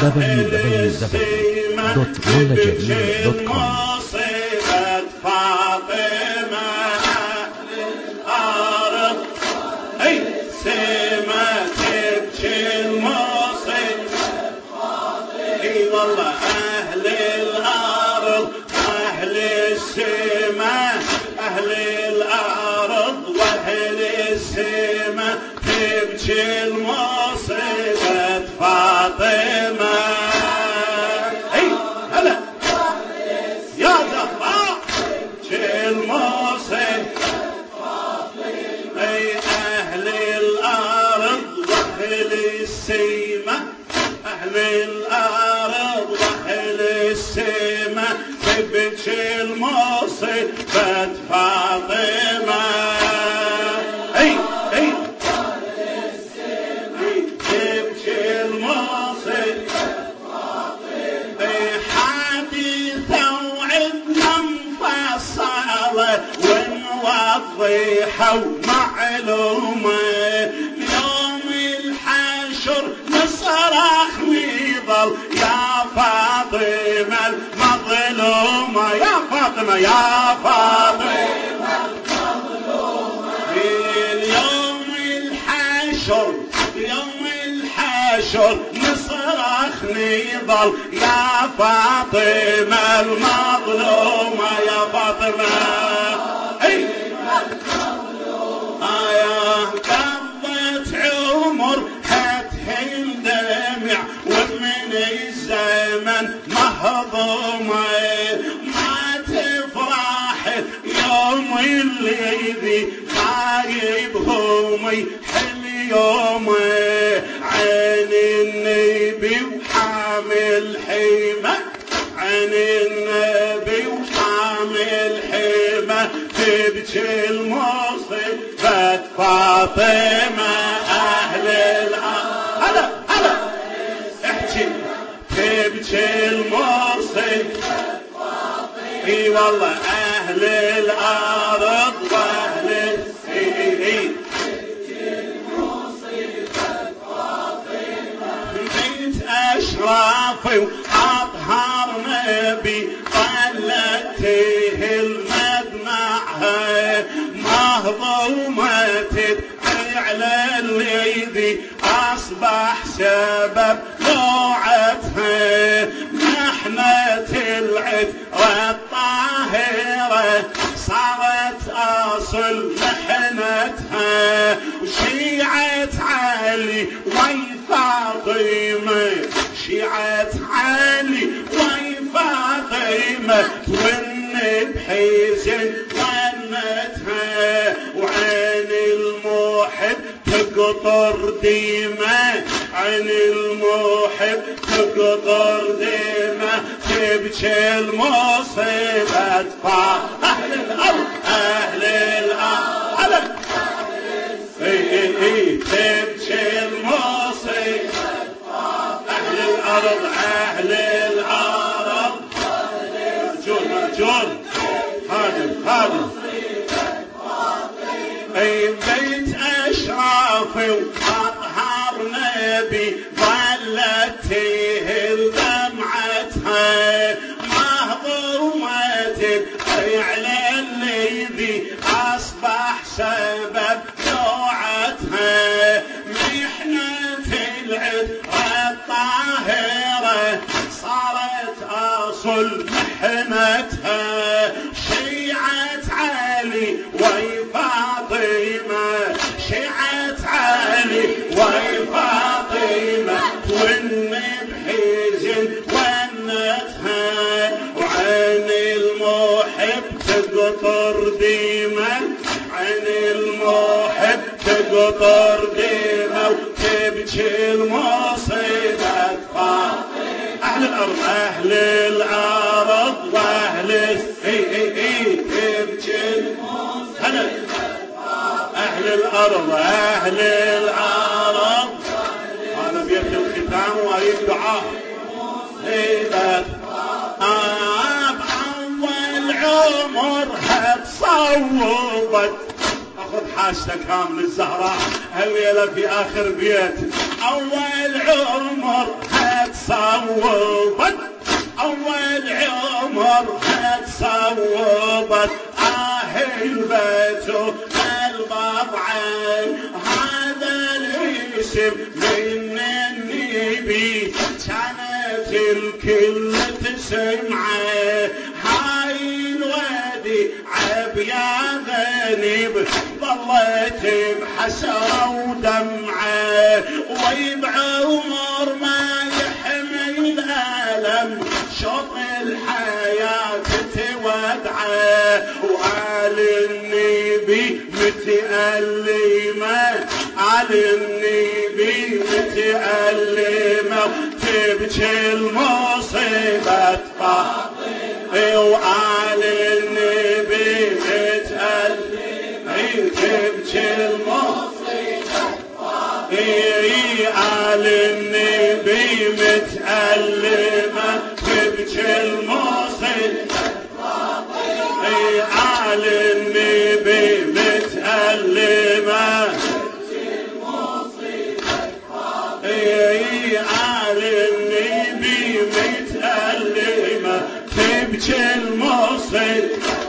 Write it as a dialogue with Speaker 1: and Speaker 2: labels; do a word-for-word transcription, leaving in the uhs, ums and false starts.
Speaker 1: دبليو دبليو دبليو دوت منى جميل دوت كوم.
Speaker 2: مصيبة فاطمة أهل الأرض أي سما تبكي المصيبة فاطمة اي والله أهل الأرض أهل السما أهل الأرض وأهل السما تبكي المصيبة فاطمة اي هلا يا زهراء تبكي المصيبة فاطمة اي أهل الأرض وأهل السما أهل الأرض وأهل السما تبكي المصيبة فاطمة اي اي تبكي المصيبة فاطمة اي حديثة وعدنا مفصلة ونوضحها ومعلومة يوم الحشر نصرخ نضل يا فاطمة المظلومة يا فاطمة يا فاطمة المظلومة اليوم الحشر يوم الحشر نصرخ نضل يا فاطمة المظلومة يا فاطمة اي آية قضت عمر هتهن دمع ومن الزمن مهضومة ما تفرح يوم اللي غايب همي حل يومه عين النبي وحامل حيمة عين النبي وحامل حيمة تبكي المصيبة فاطمة أهل الأرض هلا هلا احكي تبكي المصيبة فاطمة اي والله أهل الأرض وأهل السيئين تبكي المصيبة فاطمة بنت أشرافي وأطهر نبي طلته المدمعها مهضومة تدعي على الذي أصبح سبب لوعتها محنة العترة الطاهرة صارت أصل محنتها وشيعة علي وي فاطمة شيعة علي وي فاطمة تون بحزن ونتها وعين المحب تقطر ديمه عين المحب تقطر ديمه تبكي المصيبة فاطمة أهل الأرض أهل الأرض هلا اي اي اي تبكي المصيبة أهل الأرض أهل الأرض مرجون مرجون هادم هادم أي بيت أشرافي وأطهر نبي ظلته دمعتها مهضومة على الذي أصبح سبب لوعتها محنة العترة الطاهرة صارت أصل محنتها شيعة علي وي فاطمة شيعة علي وي فاطمة ون بحزن ونتها وعين المحب تقطر ديمه عين المحب تقطر ديمه وتبكي المصيبة فاطمة أهل الأرض أهل الأرض وأهل اي اي اي تبكي المصيبة أهل الأرض أهل الأرض هذا بيت الختام وأريد دعاء مصيبة آب أول عمرها تصوبت خذ حاجتك كامل الزهراء هالليلة في آخر بيت. أول عمرها تصوبت أول عمرها تصوبت آه البيت البضعين هذا الاسم من النبي كانت الكل تسمعه. هاي الوادي عب يا ذنب ظلت بحسرة ودمعه وبعمر ما يحمل الألم شوط الحياة تودعه. وآل النبي متألمة آل النبي متألمة تبكي المصيبة فاطمة. وآل النبي متألمة تبكي المصيبة فاطمة. آل النبي متألمة تبكي المصيبة فاطمة. آل النبي متألمة تبكي المصيبة فاطمة. آل النبي متألمة تبكي المصيبة